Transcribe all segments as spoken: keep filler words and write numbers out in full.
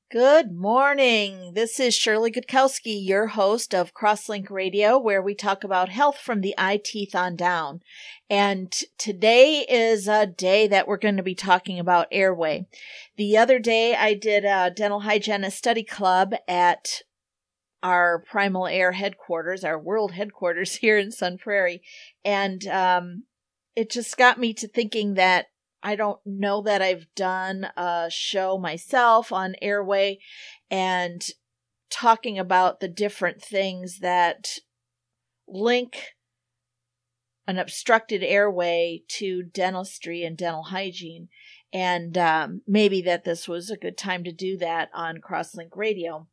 Good morning. This is Shirley Gutkowski, your host of Crosslink Radio, where we talk about health from the eye teeth on down. And today is a day that we're going to be talking about airway. The other day, I did a dental hygienist study club at our Primal Air headquarters, our world headquarters here in Sun Prairie. And um, it just got me to thinking that I don't know that I've done a show myself on airway and talking about the different things that link an obstructed airway to dentistry and dental hygiene. And um, maybe that this was a good time to do that on Crosslink Radio.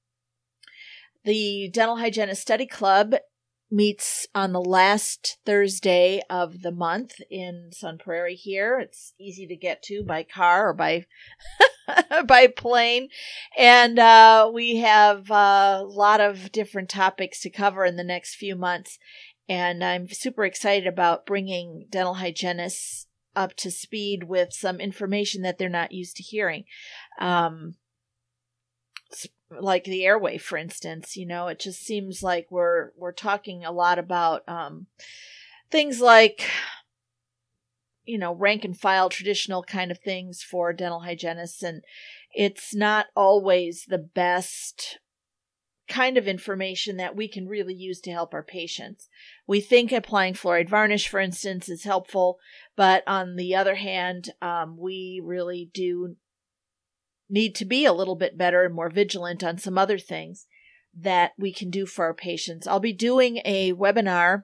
The Dental Hygienist Study Club meets on the last Thursday of the month in Sun Prairie here. It's easy to get to by car or by by plane. And uh, we have a lot of different topics to cover in the next few months. And I'm super excited about bringing dental hygienists up to speed with some information that they're not used to hearing. Um, like the airway, for instance. You know, it just seems like we're we're talking a lot about um, things like, you know, rank and file, traditional kind of things for dental hygienists, and it's not always the best kind of information that we can really use to help our patients. We think applying fluoride varnish, for instance, is helpful, but on the other hand, um, we really do need to be a little bit better and more vigilant on some other things that we can do for our patients. I'll be doing a webinar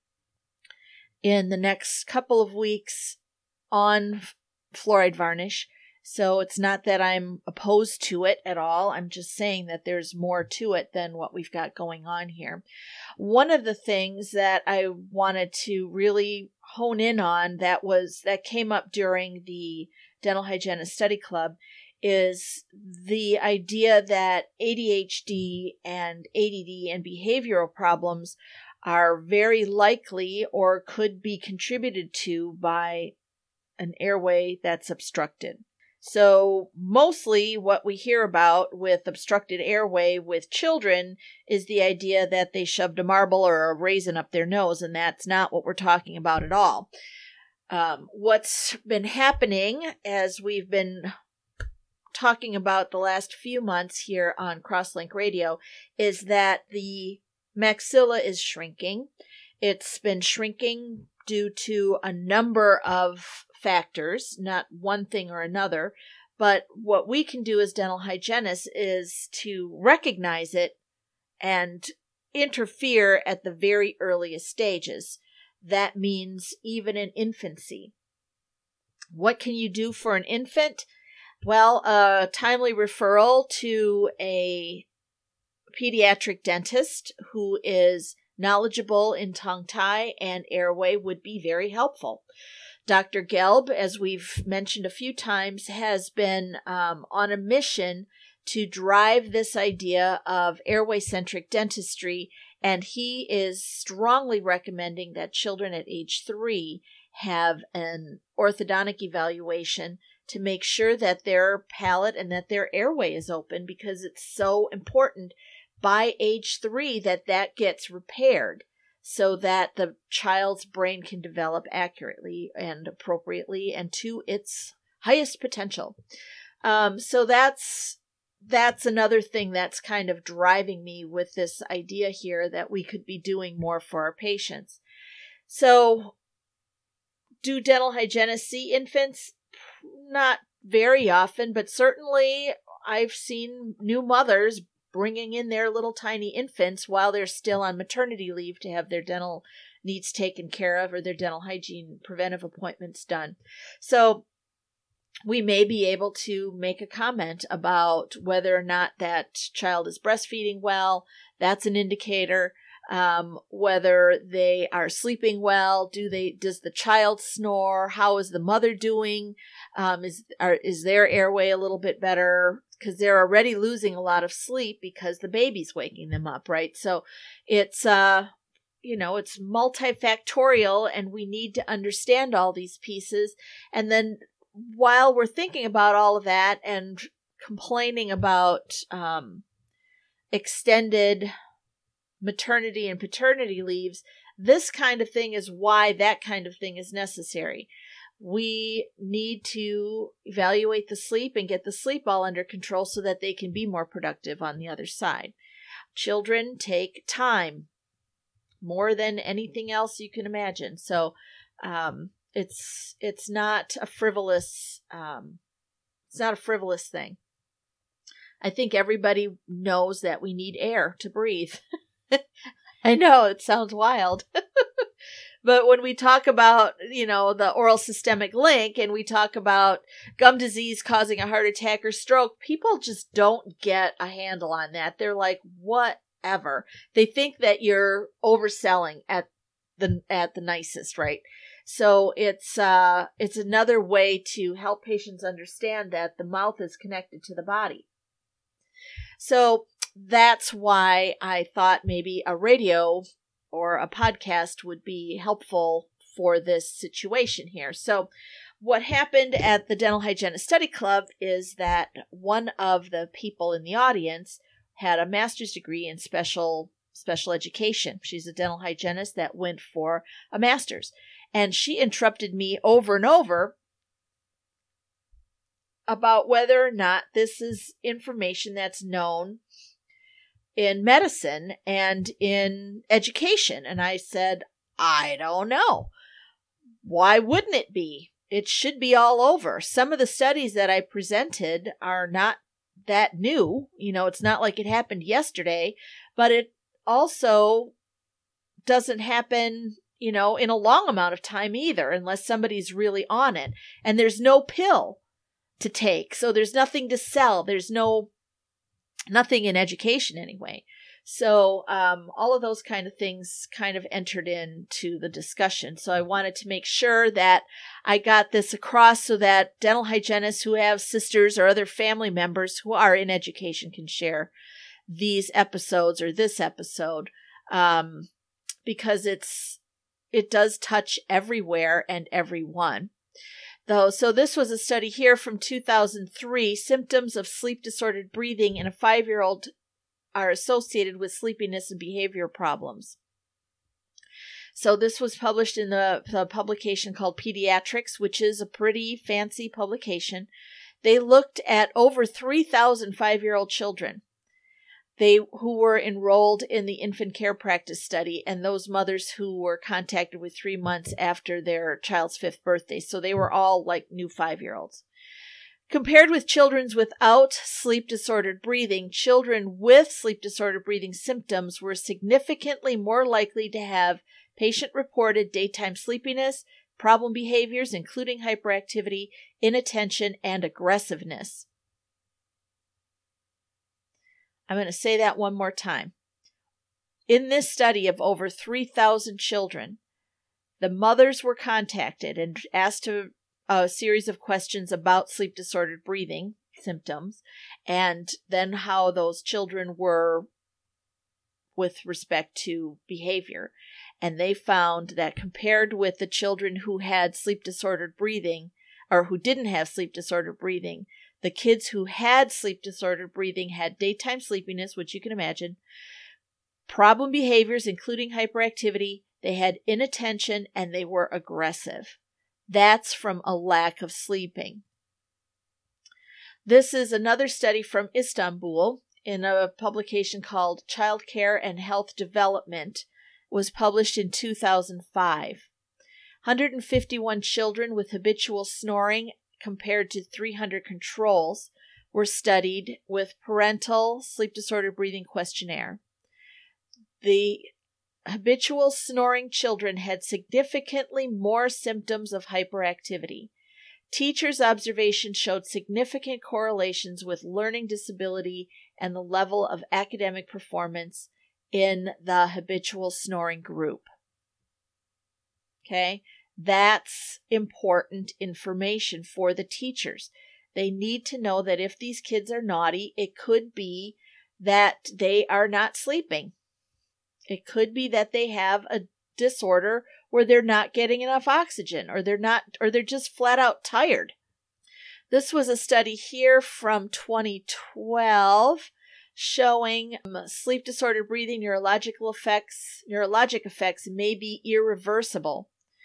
in the next couple of weeks on fluoride varnish. So it's not that I'm opposed to it at all. I'm just saying that there's more to it than what we've got going on here. One of the things that I wanted to really hone in on that was that came up during the Dental Hygienist Study Club is the idea that A D H D and A D D and behavioral problems are very likely or could be contributed to by an airway that's obstructed. So mostly what we hear about with obstructed airway with children is the idea that they shoved a marble or a raisin up their nose, and that's not what we're talking about at all. Um, what's been happening as we've been talking about the last few months here on Crosslink Radio is that the maxilla is shrinking. It's been shrinking due to a number of factors, not one thing or another. But what we can do as dental hygienists is to recognize it and interfere at the very earliest stages. That means even in infancy. What can you do for an infant? Well, a timely referral to a pediatric dentist who is knowledgeable in tongue tie and airway would be very helpful. Doctor Gelb, as we've mentioned a few times, has been um, on a mission to drive this idea of airway-centric dentistry, and he is strongly recommending that children at age three have an orthodontic evaluation to make sure that their palate and that their airway is open, because it's so important by age three that that gets repaired so that the child's brain can develop accurately and appropriately and to its highest potential. Um, so that's that's another thing that's kind of driving me with this idea here that we could be doing more for our patients. So do dental hygienists see infants? Not very often, but certainly I've seen new mothers bringing in their little tiny infants while they're still on maternity leave to have their dental needs taken care of or their dental hygiene preventive appointments done. So we may be able to make a comment about whether or not that child is breastfeeding well. That's an indicator. Um, whether they are sleeping well, do they, does the child snore? How is the mother doing? Um, is, are, is their airway a little bit better? Because they're already losing a lot of sleep because the baby's waking them up, right? So it's, uh, you know, it's multifactorial, and we need to understand all these pieces. And then while we're thinking about all of that and complaining about um, extended maternity and paternity leaves, this kind of thing is why that kind of thing is necessary. We need to evaluate the sleep and get the sleep all under control so that they can be more productive on the other side. Children take time more than anything else you can imagine. So um, it's it's not a frivolous um, it's not a frivolous thing. I think everybody knows that we need air to breathe. I know it sounds wild. But when we talk about, you know, the oral systemic link and we talk about gum disease causing a heart attack or stroke, people just don't get a handle on that. They're like, whatever. They think that you're overselling at the at the nicest, right? So it's uh it's another way to help patients understand that the mouth is connected to the body. So that's why I thought maybe a radio or a podcast would be helpful for this situation here. So what happened at the Dental Hygienist Study Club is that one of the people in the audience had a master's degree in special special education. She's a dental hygienist that went for a master's. And she interrupted me over and over about whether or not this is information that's known in medicine and in education. And I said, I don't know. Why wouldn't it be? It should be all over. Some of the studies that I presented are not that new. You know, it's not like it happened yesterday, but it also doesn't happen, you know, in a long amount of time either, unless somebody's really on it. And there's no pill to take. So there's nothing to sell. There's no Nothing in education anyway. So um, all of those kind of things kind of entered into the discussion. So I wanted to make sure that I got this across so that dental hygienists who have sisters or other family members who are in education can share these episodes or this episode um, because it's it does touch everywhere and everyone. Though, so this was a study here from two thousand three. Symptoms of sleep-disordered breathing in a five-year-old are associated with sleepiness and behavior problems. So this was published in the, the publication called Pediatrics, which is a pretty fancy publication. They looked at over three thousand five-year-old children. They who were enrolled in the infant care practice study and those mothers who were contacted with three months after their child's fifth birthday. So they were all like new five-year-olds. Compared with children without sleep-disordered breathing, children with sleep-disordered breathing symptoms were significantly more likely to have patient-reported daytime sleepiness, problem behaviors, including hyperactivity, inattention, and aggressiveness. I'm going to say that one more time. In this study of over three thousand children, the mothers were contacted and asked to, a series of questions about sleep-disordered breathing symptoms and then how those children were with respect to behavior. And they found that compared with the children who had sleep-disordered breathing or who didn't have sleep-disordered breathing, the kids who had sleep-disordered breathing had daytime sleepiness, which you can imagine, problem behaviors, including hyperactivity, they had inattention, and they were aggressive. That's from a lack of sleeping. This is another study from Istanbul in a publication called Childcare and Health Development. It was published in two thousand five. one hundred fifty-one children with habitual snoring compared to three hundred controls were studied with parental sleep-disordered breathing questionnaire. The habitual snoring children had significantly more symptoms of hyperactivity. Teachers' observations showed significant correlations with learning disability and the level of academic performance in the habitual snoring group. Okay? That's important information for the teachers. They need to know that if these kids are naughty, it could be that they are not sleeping. It could be that they have a disorder where they're not getting enough oxygen or they're not, or they're just flat out tired. This was a study here from twenty twelve showing um, sleep disordered breathing neurological effects, neurologic effects may be irreversible.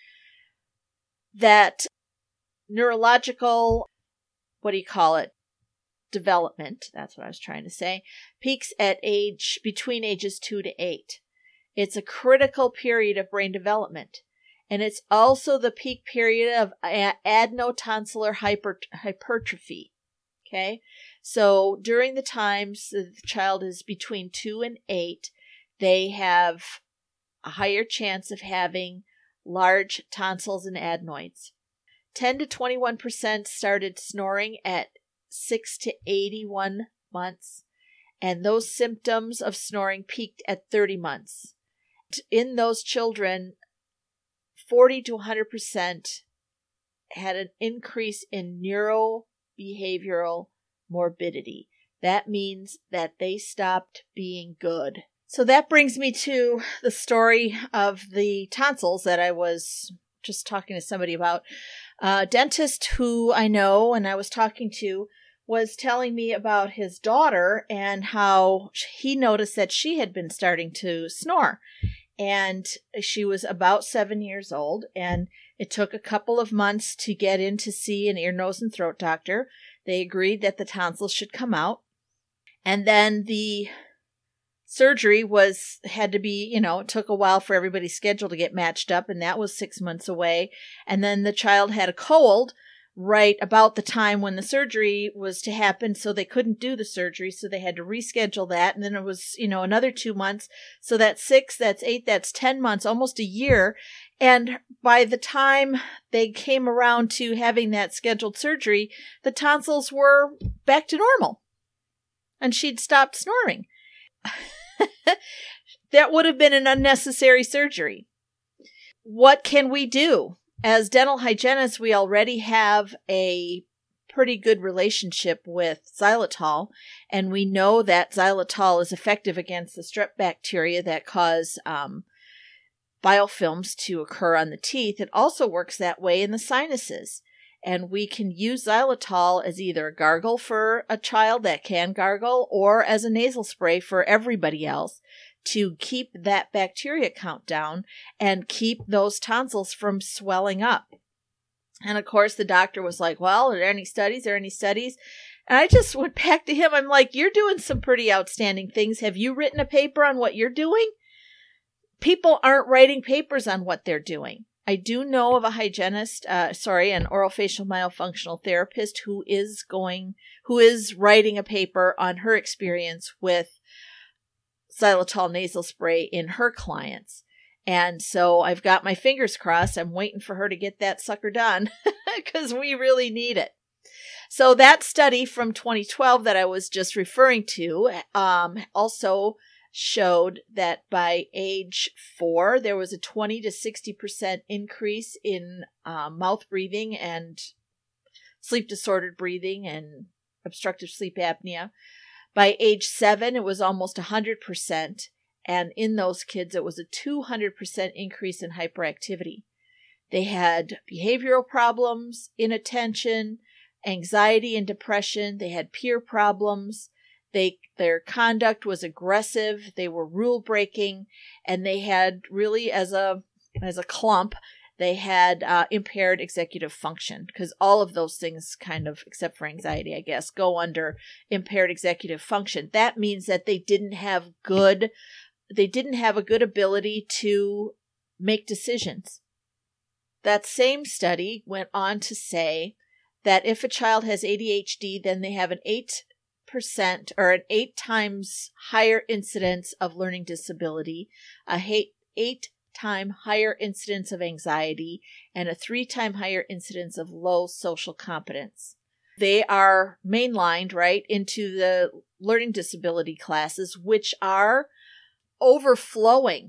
That neurological, what do you call it? Development, that's what I was trying to say, peaks at age between ages two to eight. It's a critical period of brain development. And it's also the peak period of adenotonsillar hyper, hypertrophy. Okay. So during the times the child is between two and eight, they have a higher chance of having large tonsils and adenoids. ten to twenty-one percent started snoring at six to eighty-one months, and those symptoms of snoring peaked at thirty months. In those children, forty to one hundred percent had an increase in neurobehavioral morbidity. That means that they stopped being good. So that brings me to the story of the tonsils that I was just talking to somebody about. A dentist who I know and I was talking to was telling me about his daughter and how he noticed that she had been starting to snore. And she was about seven years old, and it took a couple of months to get in to see an ear, nose, and throat doctor. They agreed that the tonsils should come out. And then the surgery was, had to be, you know, it took a while for everybody's schedule to get matched up, and that was six months away. And then the child had a cold right about the time when the surgery was to happen, so they couldn't do the surgery, so they had to reschedule that. And then it was, you know, another two months. So that's six, that's eight, that's ten months, almost a year. And by the time they came around to having that scheduled surgery, the tonsils were back to normal. And she'd stopped snoring. That would have been an unnecessary surgery. What can we do? As dental hygienists, we already have a pretty good relationship with xylitol, and we know that xylitol is effective against the strep bacteria that cause um, biofilms to occur on the teeth. It also works that way in the sinuses, and we can use xylitol as either a gargle for a child that can gargle or as a nasal spray for everybody else to keep that bacteria count down and keep those tonsils from swelling up. And of course, the doctor was like, well, are there any studies? Are there any studies? And I just went back to him. I'm like, you're doing some pretty outstanding things. Have you written a paper on what you're doing? People aren't writing papers on what they're doing. I do know of a hygienist, uh, sorry, an orofacial myofunctional therapist who is going, who is writing a paper on her experience with xylitol nasal spray in her clients. And so I've got my fingers crossed. I'm waiting for her to get that sucker done because we really need it. So that study from twenty twelve that I was just referring to um, also showed that by age four, there was a twenty to sixty percent increase in uh, mouth breathing and sleep disordered breathing and obstructive sleep apnea. By age seven, it was almost one hundred percent. And in those kids, it was a two hundred percent increase in hyperactivity. They had behavioral problems, inattention, anxiety and depression. They had peer problems. They, their conduct was aggressive. They were rule breaking, and they had really, as a, as a clump, they had uh, impaired executive function, because all of those things kind of, except for anxiety, I guess, go under impaired executive function. That means that they didn't have good, they didn't have a good ability to make decisions. That same study went on to say that if a child has A D H D, then they have an eight percent or an eight times higher incidence of learning disability, a eight, eight time higher incidence of anxiety, and a three time higher incidence of low social competence. They are mainlined right into the learning disability classes, which are overflowing,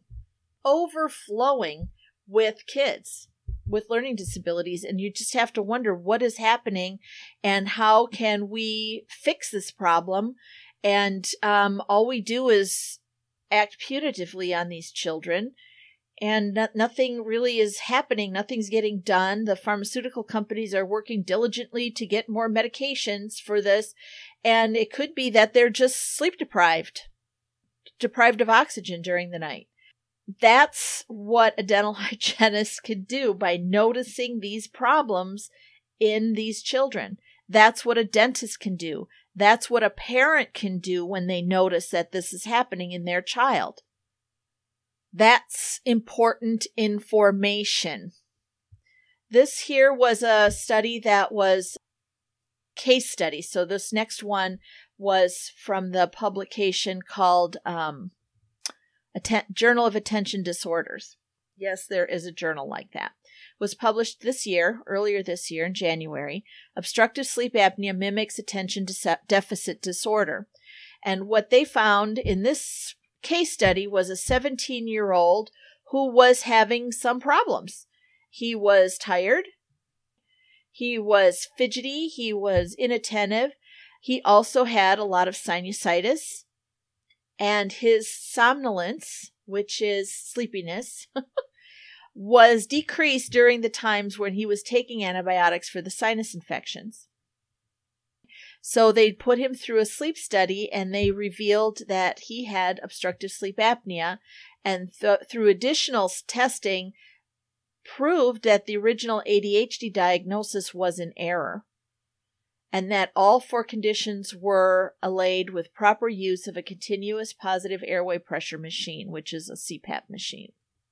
overflowing with kids with learning disabilities. And you just have to wonder what is happening and how can we fix this problem. And um, all we do is act punitively on these children. And no- nothing really is happening. Nothing's getting done. The pharmaceutical companies are working diligently to get more medications for this. And it could be that they're just sleep deprived, deprived of oxygen during the night. That's what a dental hygienist could do by noticing these problems in these children. That's what a dentist can do. That's what a parent can do when they notice that this is happening in their child. That's important information. This here was a study that was case study. So this next one was from the publication called um, Atten- Journal of Attention Disorders. Yes, there is a journal like that. It was published this year, earlier this year in January. Obstructive sleep apnea mimics attention de- deficit disorder. And what they found in this case study was a seventeen-year-old who was having some problems. He was tired. He was fidgety. He was inattentive. He also had a lot of sinusitis. And his somnolence, which is sleepiness, was decreased during the times when he was taking antibiotics for the sinus infections. So they put him through a sleep study, and they revealed that he had obstructive sleep apnea, and th- through additional testing, proved that the original A D H D diagnosis was in error, and that all four conditions were allayed with proper use of a continuous positive airway pressure machine, which is a C PAP machine.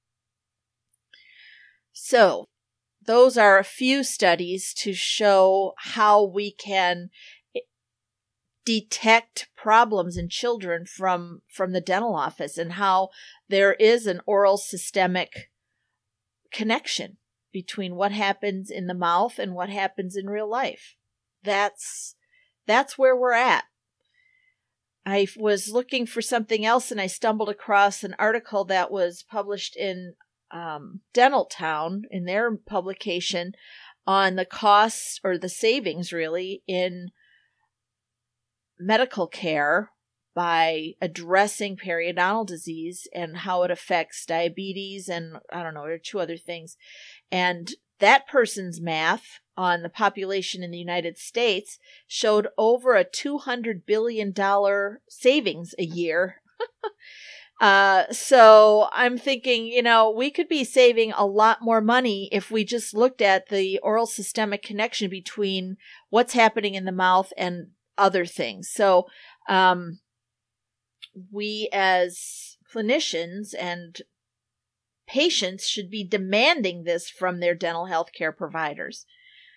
So those are a few studies to show how we can detect problems in children from, from the dental office, and how there is an oral systemic connection between what happens in the mouth and what happens in real life. That's, that's where we're at. I was looking for something else, and I stumbled across an article that was published in um, Dental Town in their publication on the costs, or the savings really, in medical care by addressing periodontal disease and how it affects diabetes and, I don't know, there are two other things. And that person's math on the population in the United States showed over a two hundred billion dollars savings a year. uh, so I'm thinking, you know, we could be saving a lot more money if we just looked at the oral systemic connection between what's happening in the mouth and other things. So, um, we as clinicians and patients should be demanding this from their dental health care providers.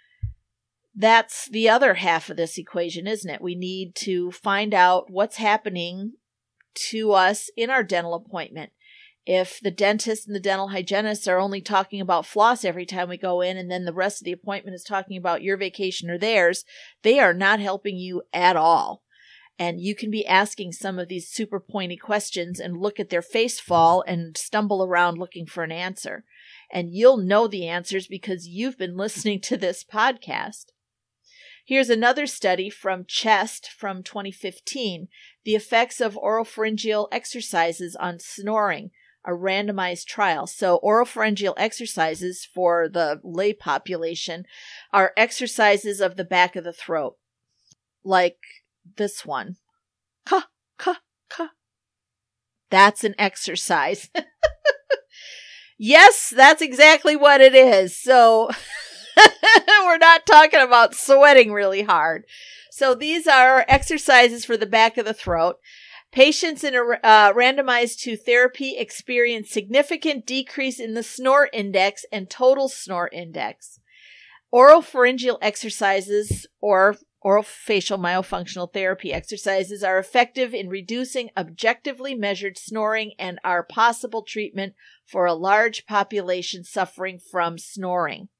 That's the other half of this equation, isn't it? We need to find out what's happening to us in our dental appointment. If the dentist and the dental hygienists are only talking about floss every time we go in, and then the rest of the appointment is talking about your vacation or theirs, they are not helping you at all. And you can be asking some of these super pointy questions and look at their face fall and stumble around looking for an answer. And you'll know the answers because you've been listening to this podcast. Here's another study from CHEST from twenty fifteen, the effects of oropharyngeal exercises on snoring, a randomized trial. So oropharyngeal exercises for the lay population are exercises of the back of the throat, like this one. Ka, ka, ka. That's an exercise. Yes, that's exactly what it is. So we're not talking about sweating really hard. So these are exercises for the back of the throat. Patients in a uh, randomized to therapy experienced significant decrease in the snore index and total snore index. Oropharyngeal exercises, or orofacial myofunctional therapy exercises, are effective in reducing objectively measured snoring and are possible treatment for a large population suffering from snoring.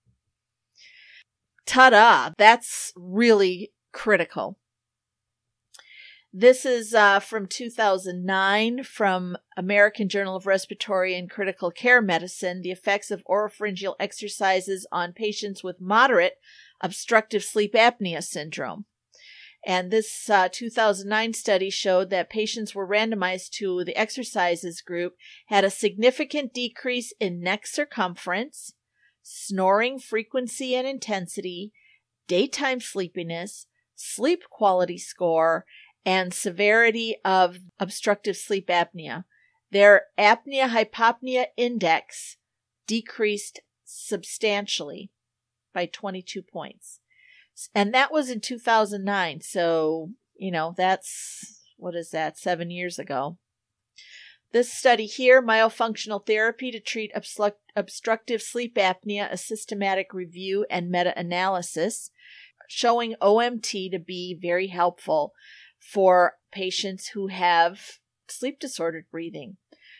Ta-da! That's really critical. This is uh, from two thousand nine from American Journal of Respiratory and Critical Care Medicine, the effects of oropharyngeal exercises on patients with moderate obstructive sleep apnea syndrome. And this uh, two thousand nine study showed that patients were randomized to the exercises group had a significant decrease in neck circumference, snoring frequency and intensity, daytime sleepiness, sleep quality score, and severity of obstructive sleep apnea. Their apnea-hypopnea index decreased substantially by twenty-two points. And that was in two thousand nine. So, you know, that's, what is that, seven years ago. This study here, myofunctional therapy to treat obstru- obstructive sleep apnea, a systematic review and meta-analysis, showing O M T to be very helpful for patients who have sleep disordered breathing.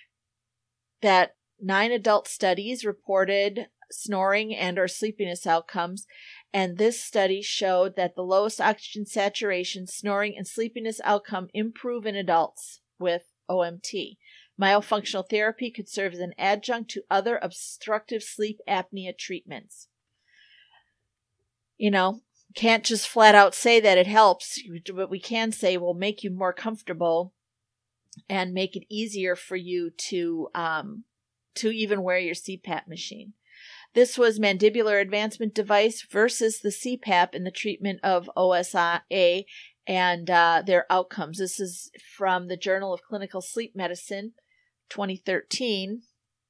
That nine adult studies reported snoring and or sleepiness outcomes, and this study showed that the lowest oxygen saturation, snoring, and sleepiness outcome improve in adults with O M T. Myofunctional therapy could serve as an adjunct to other obstructive sleep apnea treatments. You know, can't just flat out say that it helps, but we can say will make you more comfortable and make it easier for you to um, to even wear your C PAP machine. This was mandibular advancement device versus the C PAP in the treatment of O S A and uh, their outcomes. This is from the Journal of Clinical Sleep Medicine, twenty thirteen.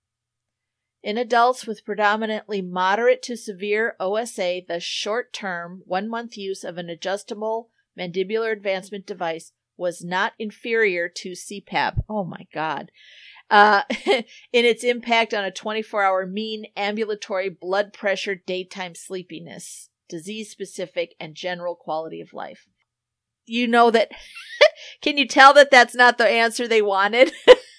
In adults with predominantly moderate to severe O S A, the short-term, one-month use of an adjustable mandibular advancement device was not inferior to C PAP. Oh my God. Uh, in its impact on a twenty-four hour mean ambulatory blood pressure, daytime sleepiness, disease-specific, and general quality of life. You know that, can you tell that that's not the answer they wanted?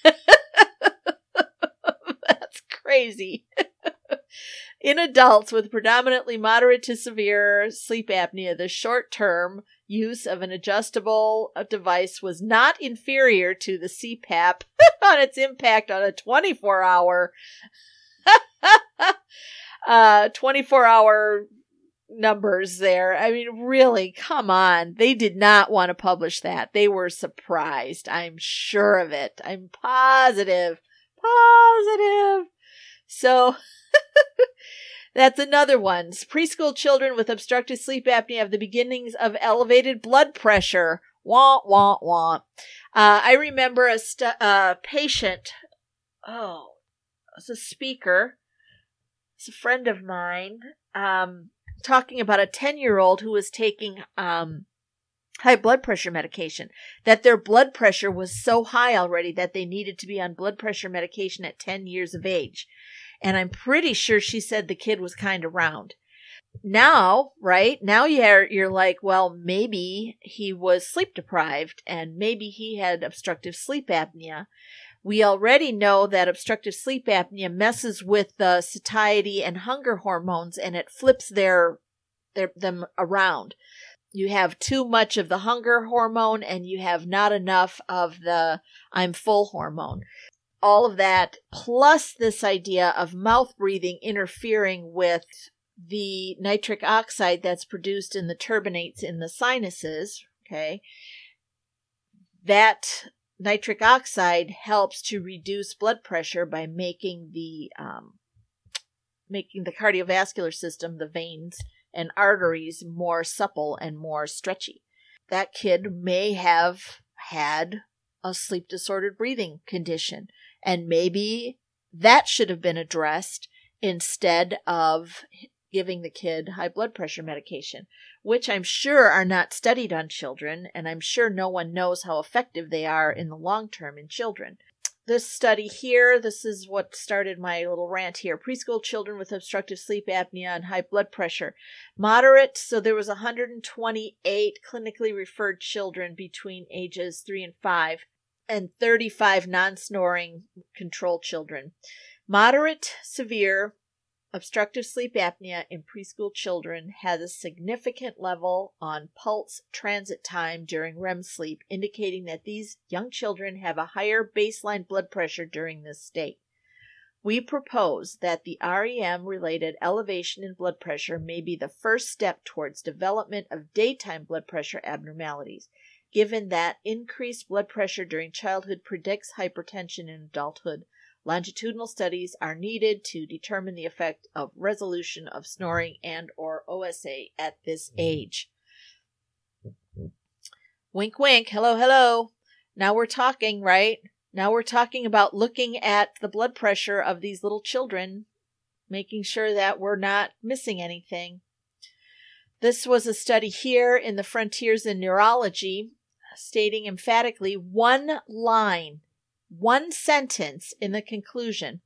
That's crazy. In adults with predominantly moderate to severe sleep apnea, the short-term use of an adjustable device was not inferior to the C PAP on its impact on a twenty-four hour uh, twenty-four hour numbers there. I mean, really, come on. They did not want to publish that. They were surprised. I'm sure of it. I'm positive. Positive. So that's another one. Preschool children with obstructive sleep apnea have the beginnings of elevated blood pressure. Wah, wah, wah. Uh, I remember a st- uh, patient, oh, it's a speaker, it's a friend of mine, um, talking about a ten-year-old who was taking um, high blood pressure medication, that their blood pressure was so high already that they needed to be on blood pressure medication at ten years of age. And I'm pretty sure she said the kid was kind of round. Now, right, now you're, you're like, well, maybe he was sleep deprived and maybe he had obstructive sleep apnea. We already know that obstructive sleep apnea messes with the satiety and hunger hormones and it flips their, their them around. You have too much of the hunger hormone and you have not enough of the I'm full hormone. All of that, plus this idea of mouth breathing interfering with the nitric oxide that's produced in the turbinates in the sinuses, okay, that nitric oxide helps to reduce blood pressure by making the um, making the cardiovascular system, the veins and arteries, more supple and more stretchy. That kid may have had a sleep disordered breathing condition. And maybe that should have been addressed instead of giving the kid high blood pressure medication, which I'm sure are not studied on children, and I'm sure no one knows how effective they are in the long term in children. This study here, this is what started my little rant here. Preschool children with obstructive sleep apnea and high blood pressure. Moderate, so there was one hundred twenty-eight clinically referred children between ages three and five. And thirty-five non-snoring control children. Moderate, severe obstructive sleep apnea in preschool children has a significant level on pulse transit time during R E M sleep, indicating that these young children have a higher baseline blood pressure during this state. We propose that the R E M-related elevation in blood pressure may be the first step towards development of daytime blood pressure abnormalities, given that increased blood pressure during childhood predicts hypertension in adulthood. Longitudinal studies are needed to determine the effect of resolution of snoring and or O S A at this age. Wink, wink. Hello, hello. Now we're talking, right? Now we're talking about looking at the blood pressure of these little children, making sure that we're not missing anything. This was a study here in the Frontiers in Neurology, stating emphatically one line, one sentence in the conclusion.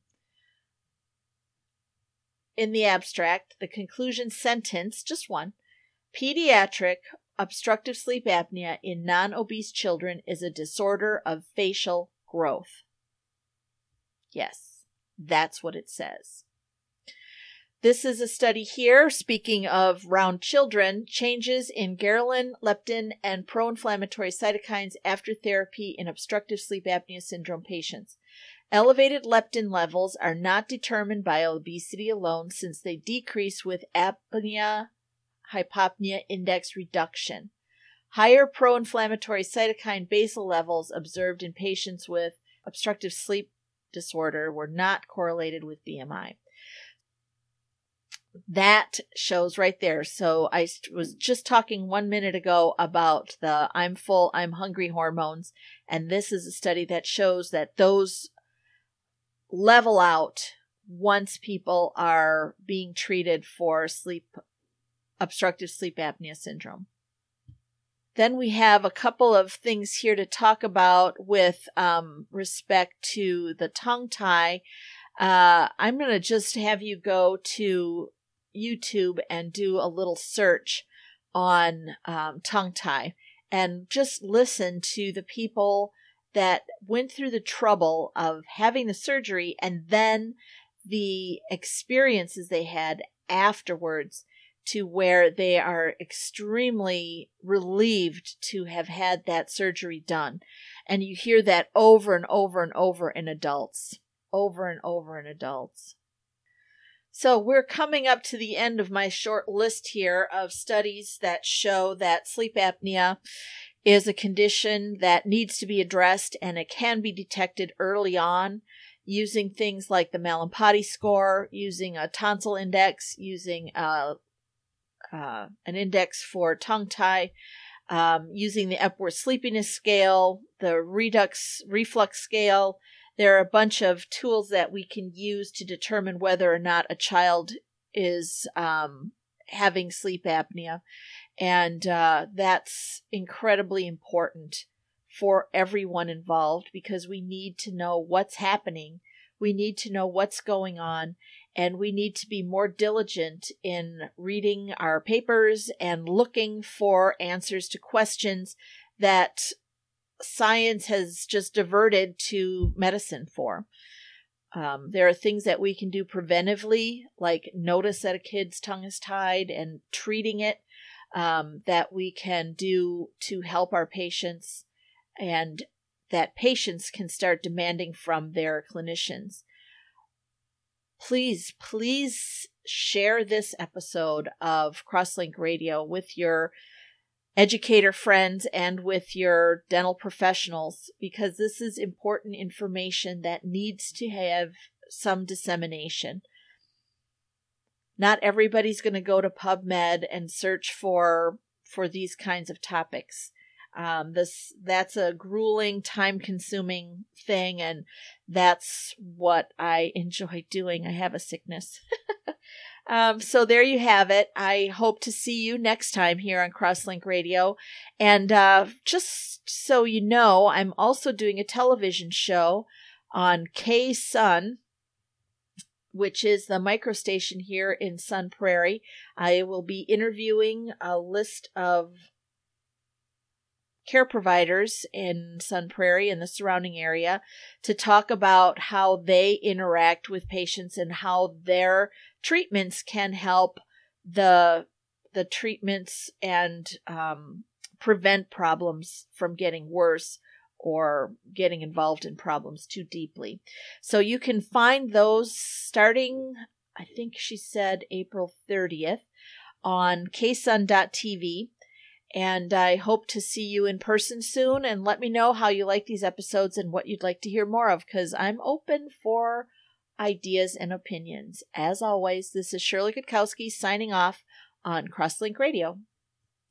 In the abstract, the conclusion sentence, just one, pediatric obstructive sleep apnea in non-obese children is a disorder of facial growth. Yes, that's what it says. This is a study here, speaking of round children, changes in ghrelin, leptin, and pro-inflammatory cytokines after therapy in obstructive sleep apnea syndrome patients. Elevated leptin levels are not determined by obesity alone, since they decrease with apnea-hypopnea index reduction. Higher pro-inflammatory cytokine basal levels observed in patients with obstructive sleep disorder were not correlated with B M I. That shows right there. So I was just talking one minute ago about the I'm full, I'm hungry hormones, and this is a study that shows that those level out once people are being treated for sleep obstructive sleep apnea syndrome. Then we have a couple of things here to talk about with um, respect to the tongue tie. Uh, I'm going to just have you go to YouTube and do a little search on um, tongue tie and just listen to the people that went through the trouble of having the surgery and then the experiences they had afterwards, to where they are extremely relieved to have had that surgery done. And you hear that over and over and over in adults. Over and over in adults. So we're coming up to the end of my short list here of studies that show that sleep apnea is a condition that needs to be addressed, and it can be detected early on using things like the Mallampati score, using a tonsil index, using a Uh, an index for tongue tie, um, using the Epworth Sleepiness Scale, the Redux Reflux Scale. There are a bunch of tools that we can use to determine whether or not a child is um, having sleep apnea. And uh, that's incredibly important for everyone involved, because we need to know what's happening. We need to know what's going on. And we need to be more diligent in reading our papers and looking for answers to questions that science has just diverted to medicine for. Um, there are things that we can do preventively, like notice that a kid's tongue is tied and treating it, um, that we can do to help our patients, and that patients can start demanding from their clinicians. Please, please share this episode of Crosslink Radio with your educator friends and with your dental professionals, because this is important information that needs to have some dissemination. Not everybody's going to go to PubMed and search for for these kinds of topics. Um, this that's a grueling, time-consuming thing, and that's what I enjoy doing. I have a sickness. um, so there you have it. I hope to see you next time here on Crosslink Radio. And uh, just so you know, I'm also doing a television show on K-Sun, which is the microstation here in Sun Prairie. I will be interviewing a list of care providers in Sun Prairie and the surrounding area to talk about how they interact with patients and how their treatments can help the the treatments and um, prevent problems from getting worse or getting involved in problems too deeply. So you can find those starting, I think she said April thirtieth, on k sun dot t v. And I hope to see you in person soon, and let me know how you like these episodes and what you'd like to hear more of, because I'm open for ideas and opinions. As always, this is Shirley Gutkowski signing off on Crosslink Radio.